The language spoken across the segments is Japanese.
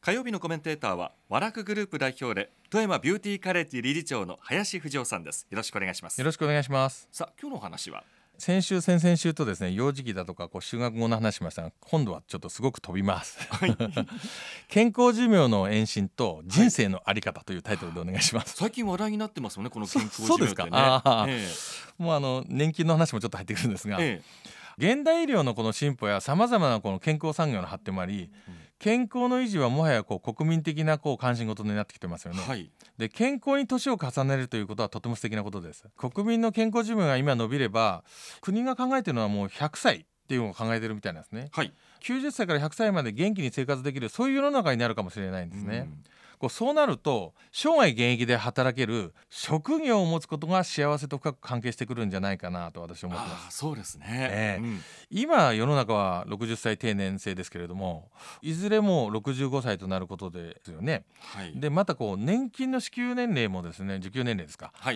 火曜日のコメンテーターはワラクグループ代表で富山ビューティーカレッジ理事長の林藤夫さんです。よろしくお願いします。 よろしくお願いします。 さあ今日のお話は先週先々週とですね、幼児期だとか就学後の話しましたが、今度はちょっとすごく飛びます、はい、健康寿命の延伸と人生のあり方というタイトルでお願いします、 最近話題になってますよね、この健康寿そうですか、 命ってね。 もう年金の話もちょっと入ってくるんですが、現代医療のこの進歩やさまざまなこの健康産業の発展もあり、健康の維持はもはや国民的な関心事になってきてますよね、はい、で健康に年を重ねるということはとても素敵なことです。国民の健康寿命が今伸びれば、国が考えているのはもう100歳っていうのを考えているみたいなんですね、はい、90歳から100歳まで元気に生活できる、そういう世の中になるかもしれないんですね。そうなると生涯現役で働ける職業を持つことが幸せと深く関係してくるんじゃないかなと私は思ってます。 そうですね、 今世の中は60歳定年制ですけれども、いずれも65歳となることですよね、はい、でまた年金の支給年齢もですね、受給年齢ですか、はい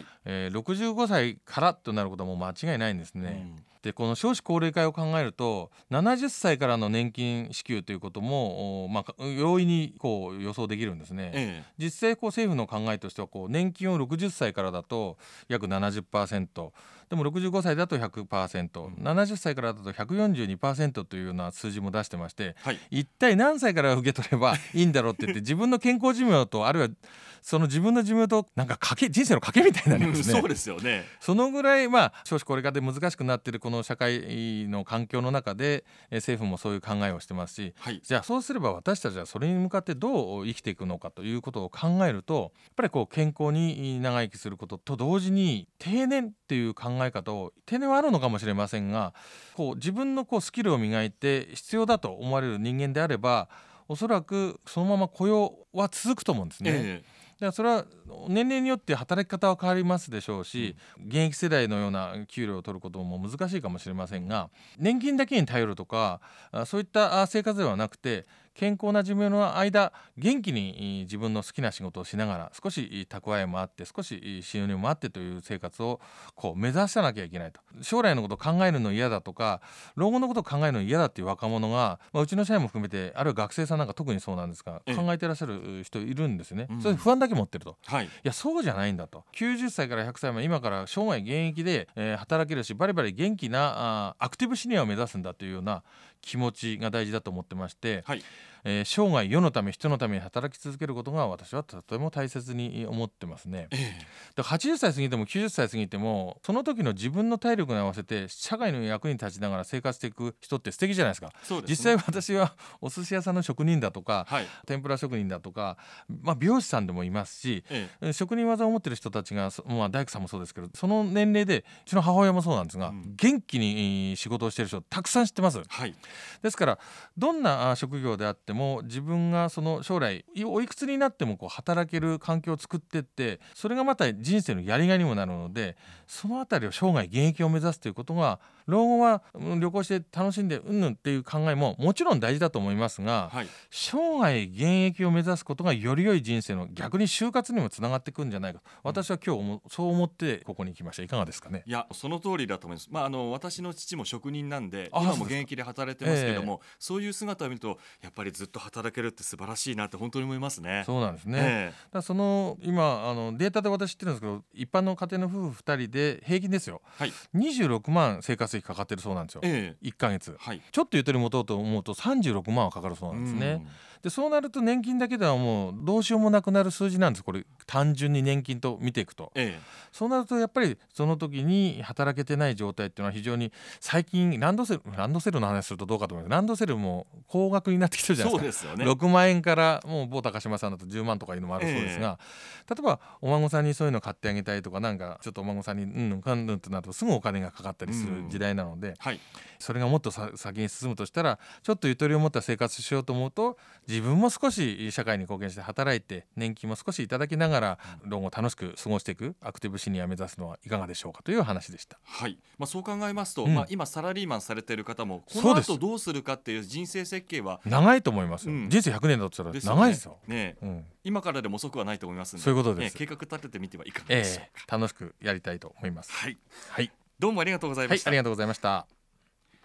、65歳からとなることはもう間違いないんですね、でこの少子高齢化を考えると70歳からの年金支給ということも、容易に予想できるんですね、実際政府の考えとしては年金を60歳からだと約 70%、 でも65歳だと 100%、70歳からだと 142% というような数字も出してまして、はい、一体何歳から受け取ればいいんだろうって言って自分の健康寿命とあるいはその自分の寿命となんか人生の賭けみたいになりますね、 そうですよね。 そのぐらい少子高齢化で難しくなっているこの社会の環境の中で政府もそういう考えをしてますし、はい、じゃあそうすれば私たちはそれに向かってどう生きていくのかということを考えると、やっぱり健康に長生きすることと同時に定年っていう考え方を、定年はあるのかもしれませんが、自分のスキルを磨いて必要だと思われる人間であれば、おそらくそのまま雇用は続くと思うんですね、だからそれは年齢によって働き方は変わりますでしょうし、現役世代のような給料を取ることも難しいかもしれませんが、年金だけに頼るとかそういった生活ではなくて、健康な寿命の間元気に自分の好きな仕事をしながら、少し蓄えもあって少し収入もあってという生活を目指さなきゃいけないと。将来のことを考えるの嫌だとか、老後のことを考えるの嫌だっていう若者が、うちの社員も含めて、あるいは学生さんなんか特にそうなんですが、考えてらっしゃる人いるんですよね、それ不安だけ持ってると、はい、いやそうじゃないんだと。90歳から100歳まで今から生涯現役で、働けるし、バリバリ元気なアクティブシニアを目指すんだというような気持ちが大事だと思ってまして、はい、生涯世のため人のために働き続けることが私はとても大切に思ってますね、だから80歳過ぎても90歳過ぎても、その時の自分の体力に合わせて社会の役に立ちながら生活していく人って素敵じゃないですか。そうですね、実際私はお寿司屋さんの職人だとか、はい、天ぷら職人だとか、美容師さんでもいますし、職人技を持ってる人たちが、大工さんもそうですけど、その年齢で、うちの母親もそうなんですが、元気に仕事をしてる人たくさん知ってます、はい、ですからどんな職業であっても自分がその将来おいくつになっても働ける環境を作っていって、それがまた人生のやりがいにもなるので、そのあたりを生涯現役を目指すということが、老後は旅行して楽しんでうんぬんっていう考えももちろん大事だと思いますが、はい、生涯現役を目指すことがより良い人生の逆に就活にもつながってくるんじゃないか、私は今日そう思ってここに来ました。いかがですかね。 いやその通りだと思います。私の父も職人なんで今も現役で働いてますけども、そういう姿を見るとやっぱりずっと働けるって素晴らしいなって本当に思いますね。 そうなんですね、だから今データで私知ってるんですけど、一般の家庭の夫婦2人で平均ですよ、はい、26万生活費かかってるそうなんですよ、1ヶ月、はい、ちょっとゆとり持とうと思うと36万はかかるそうなんですね。でそうなると年金だけではもうどうしようもなくなる数字なんです、これ単純に年金と見ていくと、そうなるとやっぱりその時に働けてない状態っていうのは非常に、最近ランドセルの話するとどうかと思います。ランドセルも高額になってきてるじゃないですか。そうですよね、6万円からもう某高島さんだと10万とかいうのもあるそうですが、例えばお孫さんにそういうの買ってあげたいとか、なんかちょっとお孫さんにかんぬんとなるとすぐお金がかかったりする時代なので、はい、それがもっと先に進むとしたら、ちょっとゆとりを持った生活しようと思うと、自分も少し社会に貢献して働いて年金も少しいただきながら老後楽しく過ごしていくアクティブシニアを目指すのはいかがでしょうかという話でした。 はい、そう考えますと、今サラリーマンされている方もこの後どうするかっていう人生設計は長いと思いますよ、人生100年だとしたら長いですよ、 今からでも遅くはないと思いますので、 そういうことです、 計画立ててみてはいかがでしょうか。 楽しくやりたいと思います。 はい、どうもありがとうございました。 ありがとうございました。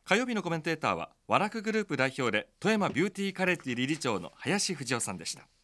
火曜日のコメンテーターは和楽グループ代表で富山ビューティーカレッジ理事長の林藤夫さんでした。